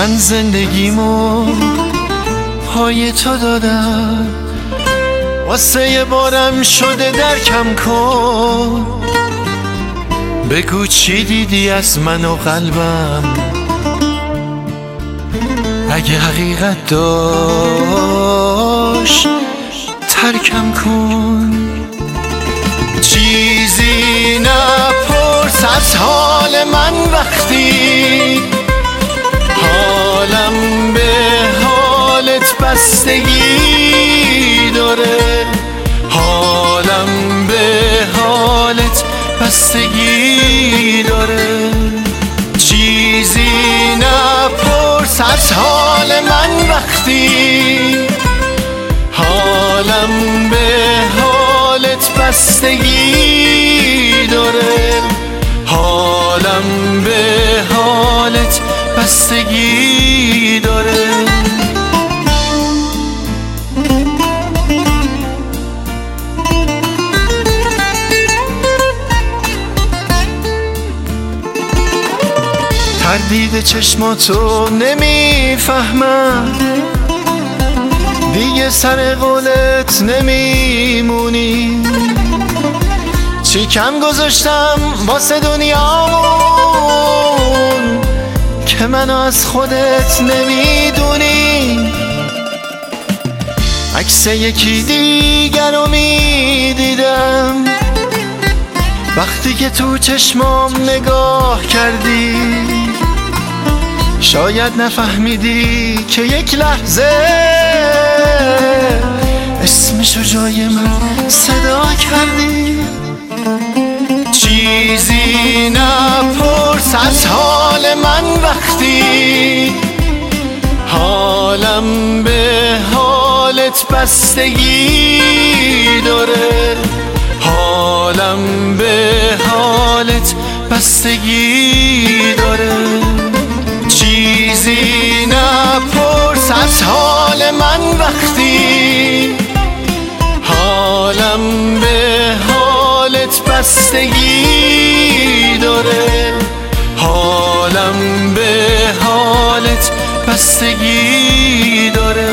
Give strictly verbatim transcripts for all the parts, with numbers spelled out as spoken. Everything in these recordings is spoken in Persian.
من زندگیمو پای تو دادم، واسه یه بارم شده درکم کن. بگو چی دیدی از من و قلبم، اگه حقیقت داشت ترکم کن. چیزی نپرس از حال من وقتی حالم به حالت بستگی داره، حالم به حالت بستگی داره. چیزی نپرس از حال من وقتی حالم به حالت بستگی داره، حالم به حالت بستگی داره. تردید چشماتو نمیفهمم، دیگه سر قولت نمیمونی. چی کم گذاشتم واسه دنیامون که منو از خودت نمیدونی. عکس یکی دیگر رو میدیدم وقتی که تو چشمام نگاه کردی. شاید نفهمیدی که یک لحظه اسمشو جای من صدا کردی. چیزی نپرس از حال من وقتی حالم به حالت بستگی داره، حالم به حالت بستگی داره. چیزی نپرس از حال من وقتی حالم به حالت بستگی داره، حالم به حالت بستگی داره.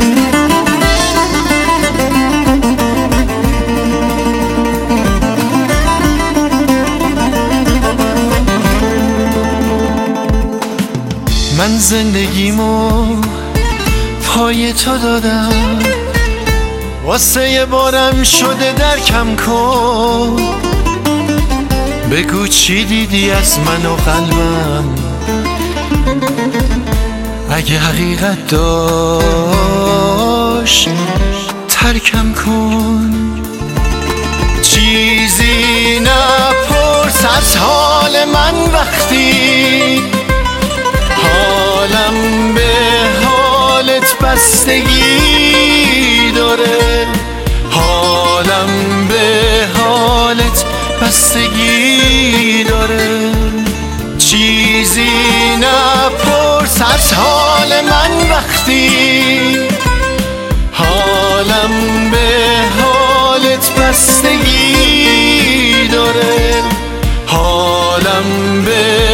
من زندگیمو پای تو دادم، واسه یه بارم شده درکم کن. بگو چی دیدی از من و قلبم، اگه حقیقت داشت ترکم کن. چیزی نپرس از حال من وقتی حالم به حالت بستگی داره، حالم به حالت بستگی داره. چیزی نپرس از حال من وقتی حالم به حالت بستگی داره، حالم به